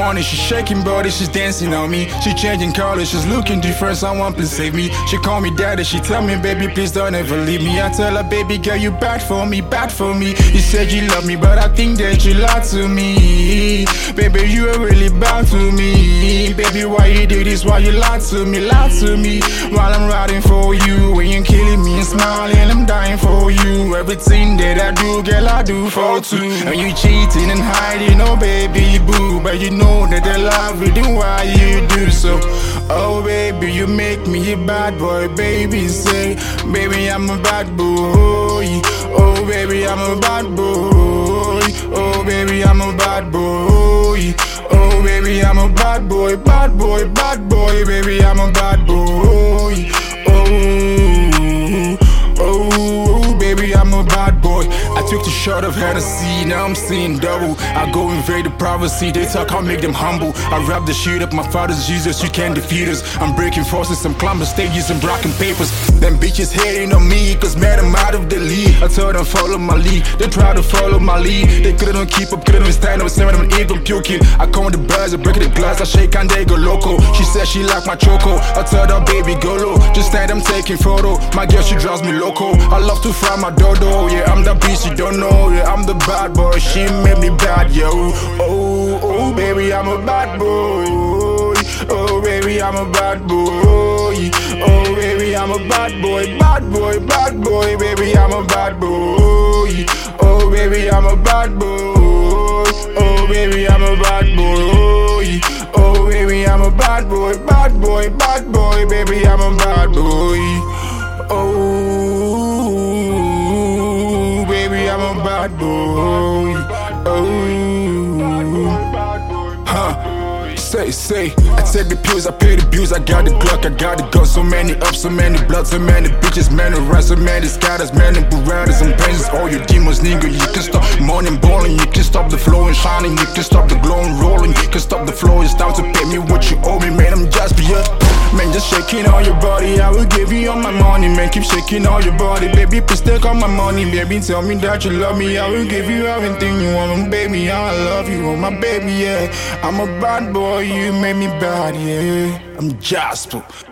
morning, she's shaking body, she's dancing on me. She changing colors, she's looking different, someone please save me. She call me daddy, she tell me, baby, please don't ever leave me. I tell her, baby girl, you bad for me, bad for me. You said you love me, but I think that you lied to me. Baby, you are really bad to me. Baby, why you do this, why you lied to me, while I'm riding for you. When you're killing me and smiling, I'm dying for you. Everything that I do, girl, I do for two. And you cheating and hiding, oh baby boo, but you know that I love you, then why you do so? Oh baby, you make me a bad boy, baby, say, baby, I'm a bad boy. Oh baby, I'm a bad boy. Oh baby, I'm a bad boy. Oh baby, I'm a bad boy, bad boy, bad boy, baby, I'm a bad boy. Oh, baby, I'm a bad boy. I took the shot of Hennessy, now I'm seeing double. I go invade the privacy, they talk, I'll make them humble. I wrap the shit up, my father's Jesus, you can't defeat us. I'm breaking forces, I'm climbing stages and blocking papers. Them bitches hating on me, cause man, I'm out of the league. I told them follow my lead, they try to follow my lead. They couldn't keep up, couldn't stand up, staring at my ego puking. I come with the buzz, I break the glass, I shake and they go loco. She said she like my choco, I told her baby go low. Just stand, I'm taking photo, my girl she drives me loco. I love to fry my dodo, yeah, I'm the beast you don't know. Yeah, I'm the bad boy, she made me bad, yo. Oh, baby, I'm a bad boy. Oh, baby, I'm a bad boy. Oh, baby, I'm a bad boy, bad boy, bad boy, baby, I'm a bad boy. Oh, baby, I'm a bad boy. Oh, baby, I'm a bad boy. Oh, baby, I'm a bad boy, bad boy, bad boy, baby, I'm a bad boy. Oh, baby, I'm a bad boy. Say, I take the pills, I pay the bills, I got the Glock, I got the gun. So many ups, so many bloods, so many bitches, many rats, so many scatters, many Baradas and brains. All your demons, nigga, you can stop morning balling, you can stop the flow and shining, you can stop the glow and rolling, you can stop the flow. It's time to pay me what you owe me, man, I'm just be up. Man, just shaking all your body, I will give you all my money, man, keep shaking all your body, baby, please take all my money, baby, tell me that you love me, I will give you everything you want, baby, I love you, oh my baby, yeah, I'm a bad boy, you made me bad, yeah, I'm Jasper.